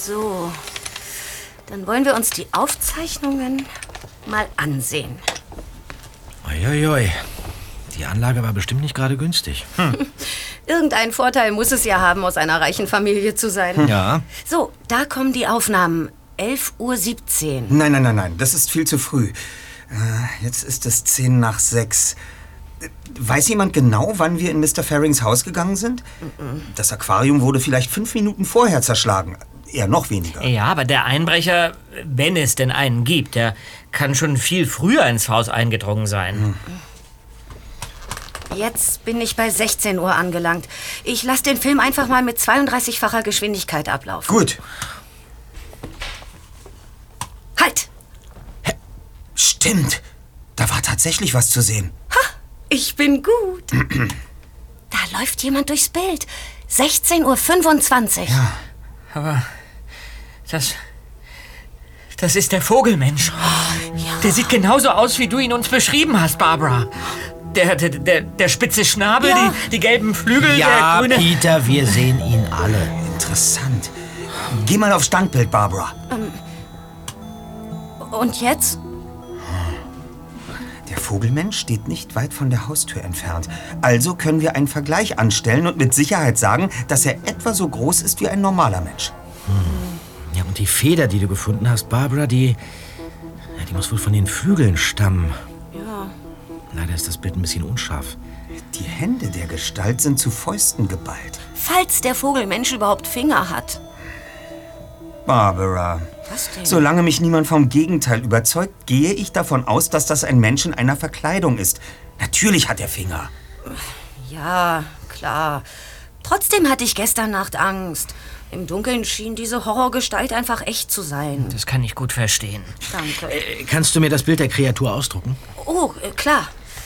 So, dann wollen wir uns die Aufzeichnungen mal ansehen. Uiuiui, die Anlage war bestimmt nicht gerade günstig. Irgendeinen Vorteil muss es ja haben, aus einer reichen Familie zu sein. Ja. So, da kommen die Aufnahmen. 11:17 Uhr. Nein, das ist viel zu früh. Jetzt ist es 5:10. Weiß jemand genau, wann wir in Mr. Farings Haus gegangen sind? Das Aquarium wurde vielleicht 5 Minuten vorher zerschlagen. Eher noch weniger. Ja, aber der Einbrecher, wenn es denn einen gibt, der kann schon viel früher ins Haus eingedrungen sein. Jetzt bin ich bei 16 Uhr angelangt. Ich lasse den Film einfach mal mit 32-facher Geschwindigkeit ablaufen. Gut. Halt! Stimmt. Da war tatsächlich was zu sehen. Ha! Ich bin gut. Da läuft jemand durchs Bild. 16:25 Uhr. Ja. Aber das ist der Vogelmensch. Ja. Der sieht genauso aus, wie du ihn uns beschrieben hast, Barbara. Der spitze Schnabel, Ja. die gelben Flügel, Ja, der grüne... Peter, wir sehen ihn alle. Interessant. Geh mal auf Standbild, Barbara. Und jetzt? Der Vogelmensch steht nicht weit von der Haustür entfernt. Also können wir einen Vergleich anstellen und mit Sicherheit sagen, dass er etwa so groß ist wie ein normaler Mensch. Ja, und die Feder, die du gefunden hast, Barbara, die muss wohl von den Flügeln stammen. Ja. Leider ist das Bild ein bisschen unscharf. Die Hände der Gestalt sind zu Fäusten geballt. Falls der Vogelmensch überhaupt Finger hat. Barbara, Was denn? solange mich niemand vom Gegenteil überzeugt, gehe ich davon aus, dass das ein Mensch in einer Verkleidung ist. Natürlich hat er Finger. Ja, klar. Trotzdem hatte ich gestern Nacht Angst. Im Dunkeln schien diese Horrorgestalt einfach echt zu sein. Das kann ich gut verstehen. Danke. Kannst du mir das Bild der Kreatur ausdrucken? Oh, klar.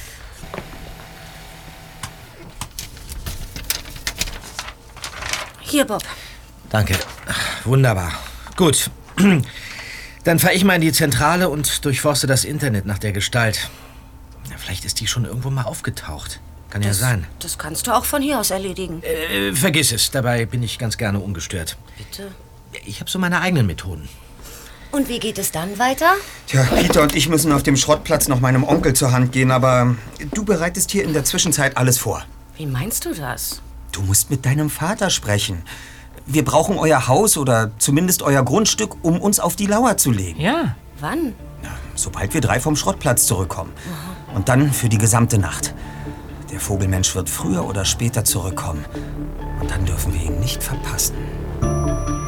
Hier, Bob. Danke. Wunderbar. Gut. Dann fahre ich mal in die Zentrale und durchforste das Internet nach der Gestalt. Ja, vielleicht ist die schon irgendwo mal aufgetaucht. Kann ja sein. Das kannst du auch von hier aus erledigen. Vergiss es. Dabei bin ich ganz gerne ungestört. Bitte. Ich habe so meine eigenen Methoden. Und wie geht es dann weiter? Tja, Peter und ich müssen auf dem Schrottplatz noch meinem Onkel zur Hand gehen, aber du bereitest hier in der Zwischenzeit alles vor. Wie meinst du das? Du musst mit deinem Vater sprechen. Wir brauchen euer Haus oder zumindest euer Grundstück, um uns auf die Lauer zu legen. Ja. Wann? Ja, sobald wir 3 vom Schrottplatz zurückkommen. Und dann für die gesamte Nacht. Der Vogelmensch wird früher oder später zurückkommen. Und dann dürfen wir ihn nicht verpassen.